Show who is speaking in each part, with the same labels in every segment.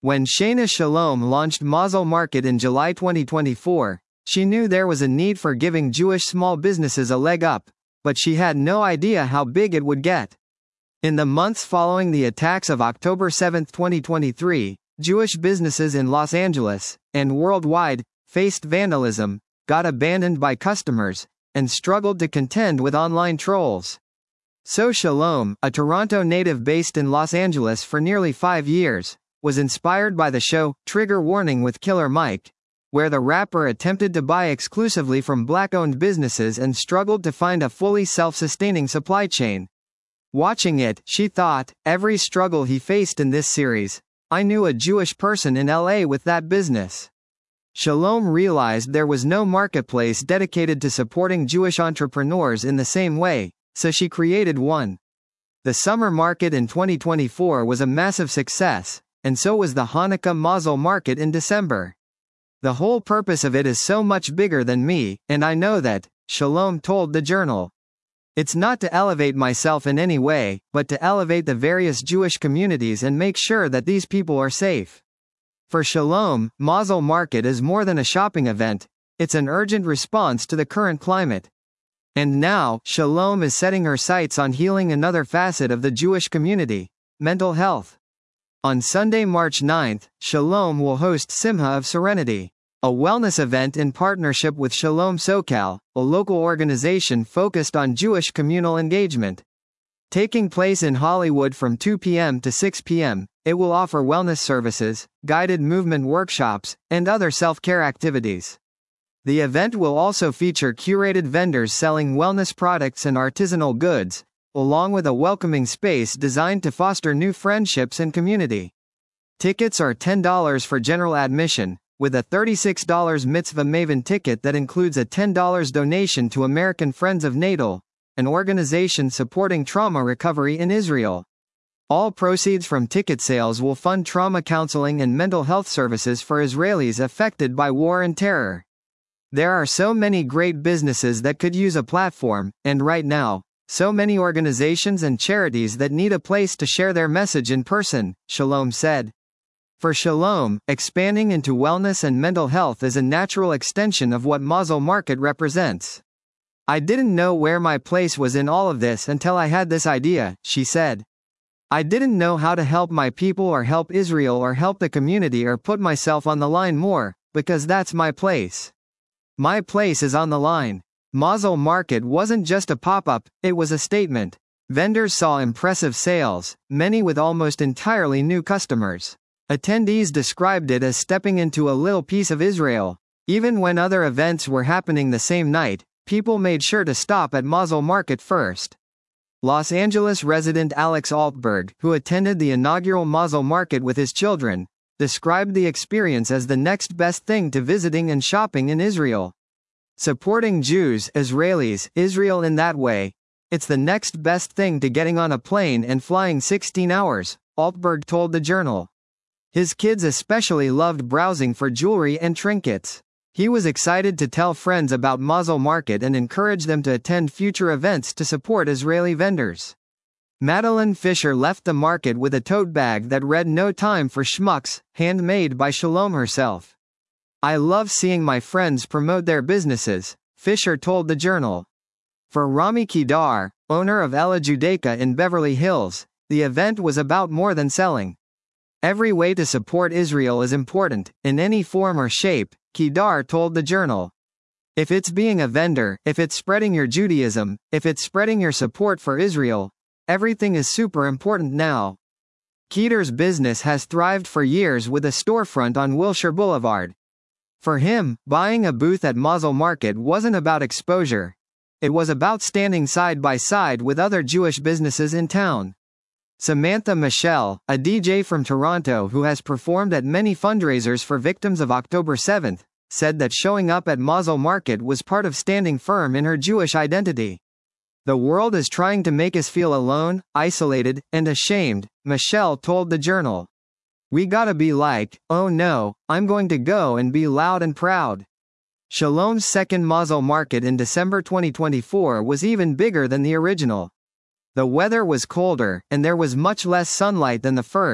Speaker 1: When Shayna Shalom launched Mazel Market in July 2024, she knew there was a need for giving Jewish small businesses a leg up, but she had no idea how big it would get. In the months following the attacks of October 7, 2023, Jewish businesses in Los Angeles, and worldwide, faced vandalism, got abandoned by customers, and struggled to contend with online trolls. So Shalom, a Toronto native based in Los Angeles for nearly 5 years, was inspired by the show Trigger Warning with Killer Mike, where the rapper attempted to buy exclusively from black-owned businesses and struggled to find a fully self-sustaining supply chain. Watching it, she thought, every struggle he faced in this series, I knew a Jewish person in LA with that business. Shalom realized there was no marketplace dedicated to supporting Jewish entrepreneurs in the same way, so she created one. The summer market in 2024 was a massive success, and so was the Hanukkah Mazel Market in December. The whole purpose of it is so much bigger than me, and I know that, Shalom told the Journal. It's not to elevate myself in any way, but to elevate the various Jewish communities and make sure that these people are safe. For Shalom, Mazel Market is more than a shopping event, it's an urgent response to the current climate. And now, Shalom is setting her sights on healing another facet of the Jewish community, mental health. On Sunday, March 9, Shalom will host Simcha of Serenity, a wellness event in partnership with Shalom SoCal, a local organization focused on Jewish communal engagement. Taking place in Hollywood from 2 p.m. to 6 p.m., it will offer wellness services, guided movement workshops, and other self-care activities. The event will also feature curated vendors selling wellness products and artisanal goods, along with a welcoming space designed to foster new friendships and community. Tickets are $10 for general admission, with a $36 Mitzvah Maven ticket that includes a $10 donation to American Friends of Natal, an organization supporting trauma recovery in Israel. All proceeds from ticket sales will fund trauma counseling and mental health services for Israelis affected by war and terror. There are so many great businesses that could use a platform, and right now, so many organizations and charities that need a place to share their message in person, Shalom said. For Shalom, expanding into wellness and mental health is a natural extension of what Mazel Market represents. I didn't know where my place was in all of this until I had this idea, she said. I didn't know how to help my people or help Israel or help the community or put myself on the line more, because that's my place. My place is on the line. Mazel Market wasn't just a pop-up, it was a statement. Vendors saw impressive sales, many with almost entirely new customers. Attendees described it as stepping into a little piece of Israel. Even when other events were happening the same night, people made sure to stop at Mazel Market first. Los Angeles resident Alex Altberg, who attended the inaugural Mazel Market with his children, described the experience as the next best thing to visiting and shopping in Israel. Supporting Jews, Israelis, Israel in that way, it's the next best thing to getting on a plane and flying 16 hours, Altberg told the Journal. His kids especially loved browsing for jewelry and trinkets. He was excited to tell friends about Mazel Market and encourage them to attend future events to support Israeli vendors. Madeline Fisher left the market with a tote bag that read "No Time for Schmucks," handmade by Shalom herself. I love seeing my friends promote their businesses, Fisher told the Journal. For Rami Kedar, owner of Ella Judaica in Beverly Hills, the event was about more than selling. Every way to support Israel is important, in any form or shape, Kedar told the Journal. If it's being a vendor, if it's spreading your Judaism, if it's spreading your support for Israel, everything is super important now. Kedar's business has thrived for years with a storefront on Wilshire Boulevard. For him, buying a booth at Mazel Market wasn't about exposure. It was about standing side by side with other Jewish businesses in town. Samantha Michelle, a DJ from Toronto who has performed at many fundraisers for victims of October 7, said that showing up at Mazel Market was part of standing firm in her Jewish identity. The world is trying to make us feel alone, isolated, and ashamed, Michelle told the Journal. We gotta be like, oh no, I'm going to go and be loud and proud. Shalom's second Mazel Market in December 2024 was even bigger than the original. The weather was colder, and there was much less sunlight than the first,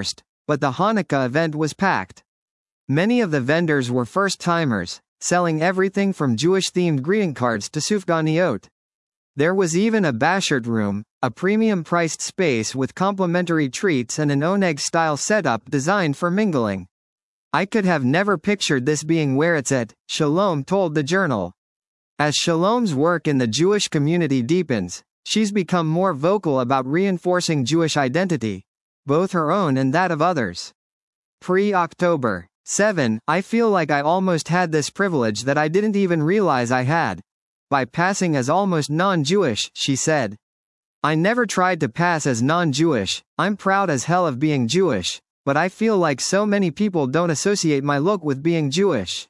Speaker 1: but the Hanukkah event was packed. Many of the vendors were first-timers, selling everything from Jewish-themed greeting cards to sufganiyot. There was even a bashert room, a premium-priced space with complimentary treats and an oneg-style setup designed for mingling. I could have never pictured this being where it's at, Shalom told the Journal. As Shalom's work in the Jewish community deepens, she's become more vocal about reinforcing Jewish identity, both her own and that of others. Pre-October 7, I feel like I almost had this privilege that I didn't even realize I had. By passing as almost non-Jewish, she said. I never tried to pass as non-Jewish, I'm proud as hell of being Jewish, but I feel like so many people don't associate my look with being Jewish.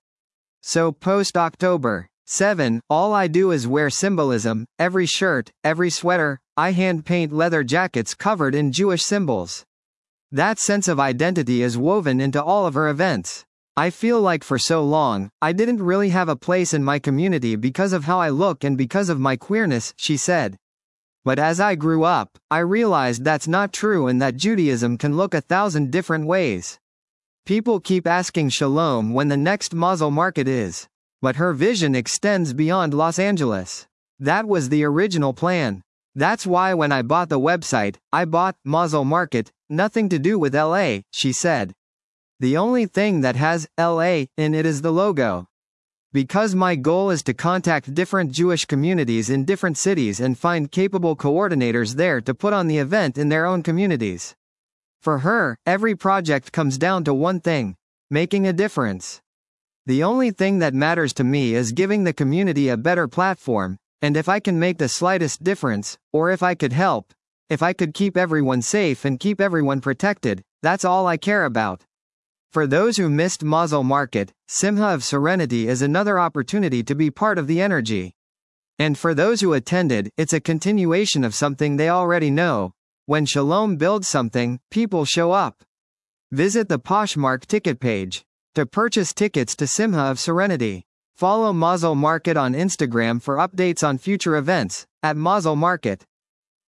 Speaker 1: So post-October 7, all I do is wear symbolism, every shirt, every sweater, I hand-paint leather jackets covered in Jewish symbols. That sense of identity is woven into all of her events. I feel like for so long, I didn't really have a place in my community because of how I look and because of my queerness, she said. But as I grew up, I realized that's not true and that Judaism can look 1,000 different ways. People keep asking Shalom when the next Mazel Market is. But her vision extends beyond Los Angeles. That was the original plan. That's why when I bought the website, I bought Mazel Market, nothing to do with LA, she said. The only thing that has LA in it is the logo. Because my goal is to contact different Jewish communities in different cities and find capable coordinators there to put on the event in their own communities. For her, every project comes down to one thing: making a difference. The only thing that matters to me is giving the community a better platform, and if I can make the slightest difference, or if I could help, if I could keep everyone safe and keep everyone protected, that's all I care about. For those who missed Mazel Market, Simcha of Serenity is another opportunity to be part of the energy. And for those who attended, it's a continuation of something they already know. When Shalom builds something, people show up. Visit the Poshmark ticket page to purchase tickets to Simcha of Serenity. Follow Mazel Market on Instagram for updates on future events, @Mazel Market.